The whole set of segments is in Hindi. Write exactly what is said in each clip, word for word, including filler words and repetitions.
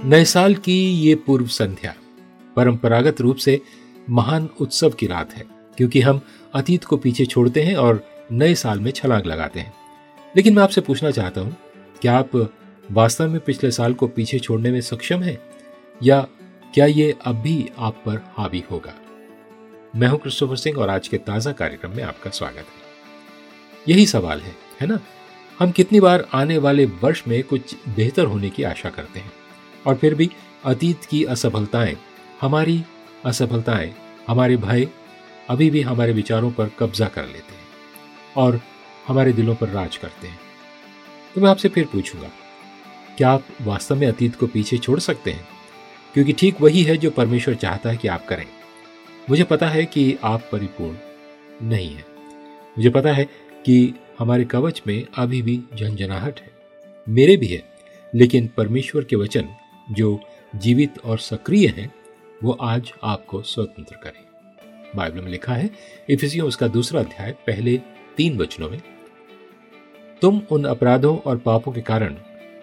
नए साल की ये पूर्व संध्या परंपरागत रूप से महान उत्सव की रात है, क्योंकि हम अतीत को पीछे छोड़ते हैं और नए साल में छलांग लगाते हैं। लेकिन मैं आपसे पूछना चाहता हूं, क्या आप वास्तव में पिछले साल को पीछे छोड़ने में सक्षम हैं, या क्या ये अब भी आप पर हावी होगा? मैं हूं क्रिस्टोफर सिंह और आज के ताजा कार्यक्रम में आपका स्वागत है। यही सवाल है, है ना? हम कितनी बार आने वाले वर्ष में कुछ बेहतर होने की आशा करते हैं और फिर भी अतीत की असफलताएं, हमारी असफलताएं, हमारे भय अभी भी हमारे विचारों पर कब्जा कर लेते हैं और हमारे दिलों पर राज करते हैं। तो मैं आपसे फिर पूछूंगा, क्या आप वास्तव में अतीत को पीछे छोड़ सकते हैं? क्योंकि ठीक वही है जो परमेश्वर चाहता है कि आप करें। मुझे पता है कि आप परिपूर्ण नहीं हैं। मुझे पता है कि हमारे कवच में अभी भी झंझनाहट है, मेरे भी है, लेकिन परमेश्वर के वचन जो जीवित और सक्रिय हैं, वो आज आपको स्वतंत्र करें। बाइबल में लिखा है, इफिसियों उसका दूसरा अध्याय पहले तीन वचनों में, तुम उन अपराधों और पापों के कारण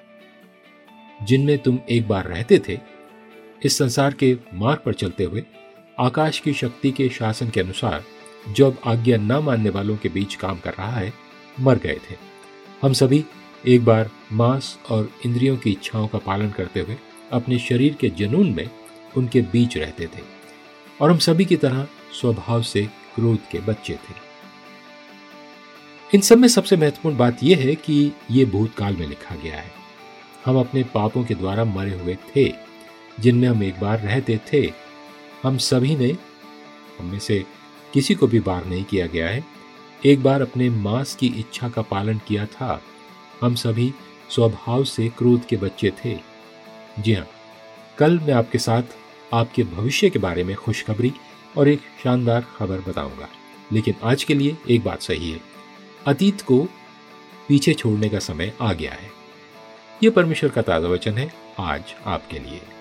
जिनमें तुम एक बार रहते थे, इस संसार के मार्ग पर चलते हुए आकाश की शक्ति के शासन के अनुसार जो अब आज्ञा न मानने वालों के बीच काम कर रहा है, मर गए थे। हम सभी एक बार मांस और इंद्रियों की इच्छाओं का पालन करते हुए अपने शरीर के जुनून में उनके बीच रहते थे और हम सभी की तरह स्वभाव से क्रोध के बच्चे थे। इन सब में सबसे महत्वपूर्ण बात यह है कि यह भूतकाल में लिखा गया है। हम अपने पापों के द्वारा मरे हुए थे, जिनमें हम एक बार रहते थे। हम सभी ने, हम में से किसी को भी बार नहीं किया गया है, एक बार अपने मांस की इच्छा का पालन किया था। हम सभी स्वभाव से क्रोध के बच्चे थे। जी हाँ, कल मैं आपके साथ आपके भविष्य के बारे में खुशखबरी और एक शानदार खबर बताऊंगा। लेकिन आज के लिए एक बात सही है, अतीत को पीछे छोड़ने का समय आ गया है। यह परमेश्वर का ताजा वचन है आज आपके लिए।